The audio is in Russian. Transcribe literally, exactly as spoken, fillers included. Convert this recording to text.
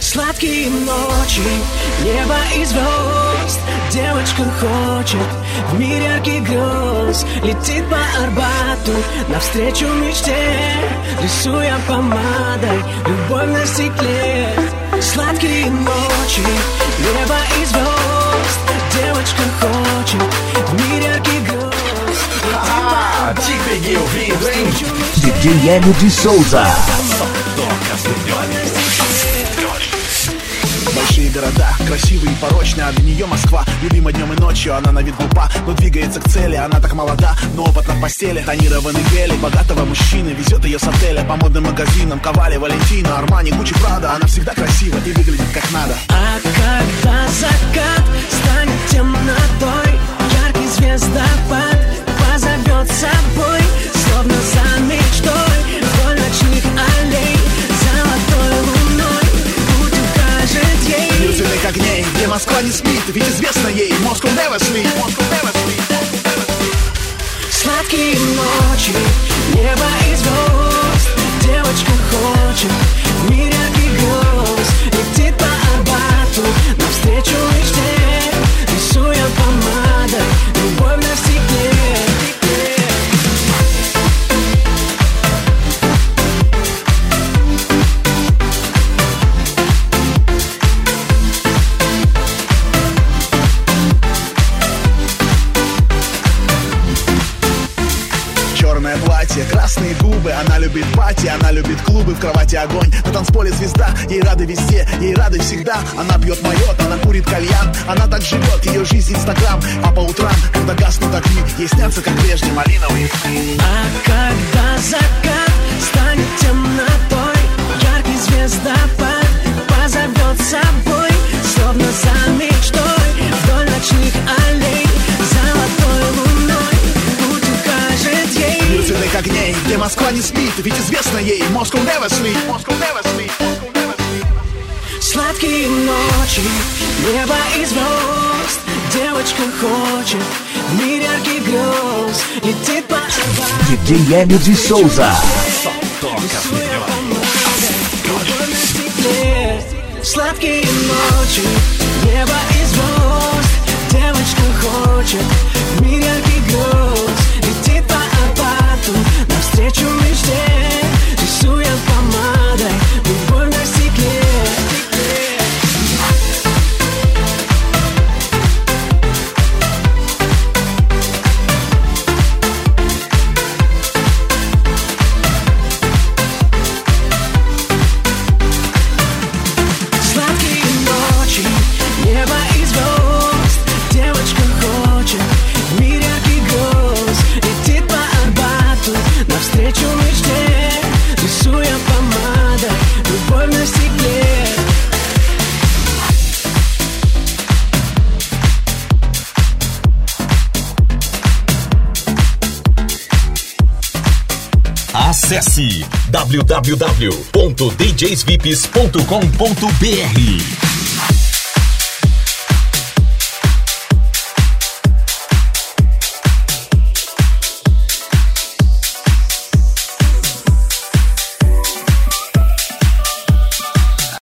Сладкие ночи, небо и звезд. Девочка хочет в мир ярких грез. Летит по Арбату навстречу мечте, рисуя помадой любовь на стекле. Сладкие ночи, небо и звезд. Девочка хочет в мир ярких грез. Ah, te peguei ouvindo, hein? ди джей Hélio de Souza. Большие города, красивые и порочные, а для нее Москва любима днем и ночью. Она на вид глупа, но двигается к цели. Она так молода, но опытна в постели. Тонированный гель богатого мужчины везет ее с отеля по модным магазинам. Ковали, Валентино, Армани, Гуччи, Прада. Она всегда красива и выглядит как надо. А когда закат станет темнотой, яркий звездопад позовет с собой, словно за мечтой, вдоль ночных аллей, золотой луной путь укажет ей. Мир зеленых огней, где Москва не спит, ведь известно ей Moscow never sleep, Moscow never sleep, Moscow never sleep. Сладкие ночи, небо и звезд. Девочка хочет в мир ярких грез. Летит по Арбату навстречу мечте, рисуя помадой любовь на стекле. Черное платье, красные губы. Она любит пати, она любит клубы, в кровати огонь. На танцполе звезда, ей рады везде, ей рады всегда. Она пьет майот, она курит кальян. Она так живет, ее жизнь инстаграм. А по утрам, когда гаснут огни, ей снятся, как прежде, малиновые сны. А когда закат станет темнотой, яркий звездопад позовет с собой, словно за мечтой, вдоль ночных аллей, золотой луной путь укажет ей. Мир зеленых огней, где Москва не спит, ведь известно ей Moscow never sleep, Moscow never sleep, Moscow never sleep. Сладкие ночи, небо и звезд. Девочка хочет в мир ярких грез. Летит по Арбату ди джей Hélio de Souza. рисуя помадой любовь на стекле. Сладкие ночи, небо и звезд. Девочка хочет в мир ярких грез. Летит по Арбату навстречу мечте, рисуя помадой любовь на стекле. Сладкие ночи, небо и звезд. Девочка хочет в мир ярких грез. Летит по Арбату навстречу мечте, рисуя помадой любовь на стекле. Acesse w w w ponto d j s vips ponto com ponto b r.